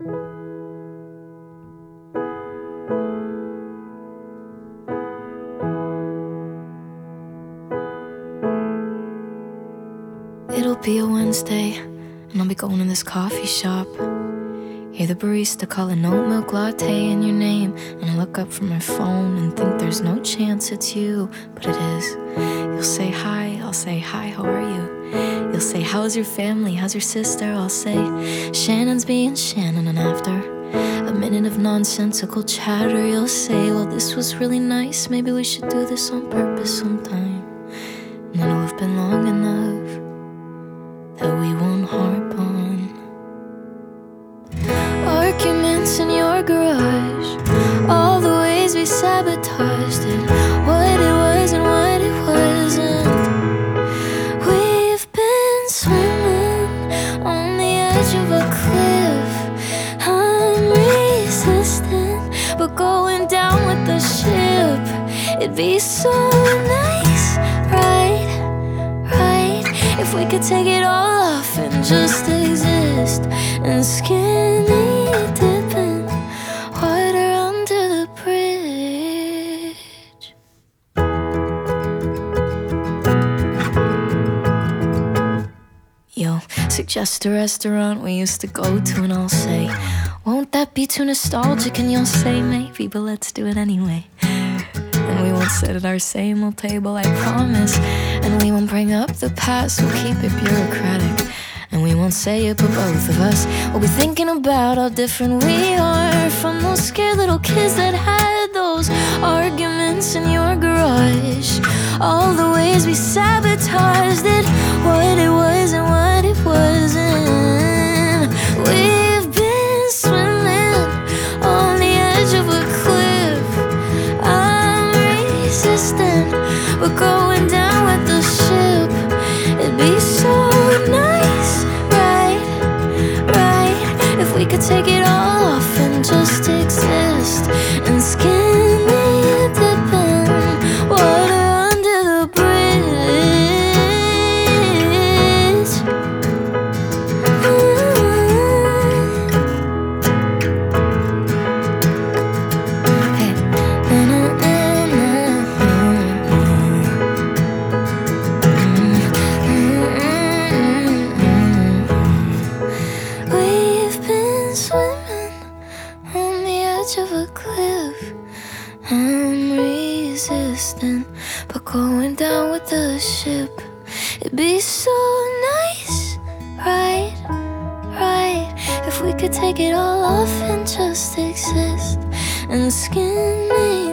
It'll be a Wednesday, and I'll be going to this coffee shop. Hear the barista call an oat milk latte in your name, and I look up from my phone and think there's no chance it's you, but it is. You'll say hi, I'll say hi, how are you? You'll say how's your family, how's your sister? I'll say Shannon's being Shannon, and after a minute of nonsensical chatter, you'll say, well, this was really nice, maybe we should do this on purpose sometime. And it'll have been long enough that we won't harp on arguments in your garage, all the ways we sabotaged it, what it was and what it wasn't. We've been swimming on the edge of a cliff. I'm resistant, but going down with the ship. It'd be so nice, right? If we could take it all off and just exist, and skinny dipping water under the bridge. Yo, suggest a restaurant we used to go to, and I'll say, won't that be too nostalgic? And you'll say, maybe, but let's do it anyway. And we won't sit at our same old table, I promise. And we won't bring up the past, we'll keep it bureaucratic. And we won't say it, but both of us will be thinking about how different we are from those scared little kids that had those arguments in your garage. All the ways we sabotaged it, what it was and what it wasn't. We've been swimming on the edge of a cliff. We're going down with the ship. It'd be so nice, right? If we could take it all off and just exist, and skinny dipping water under the bridge. Of a cliff, I'm resistant, but going down with the ship. It'd be so nice, right? If we could take it all off and just exist, and skinny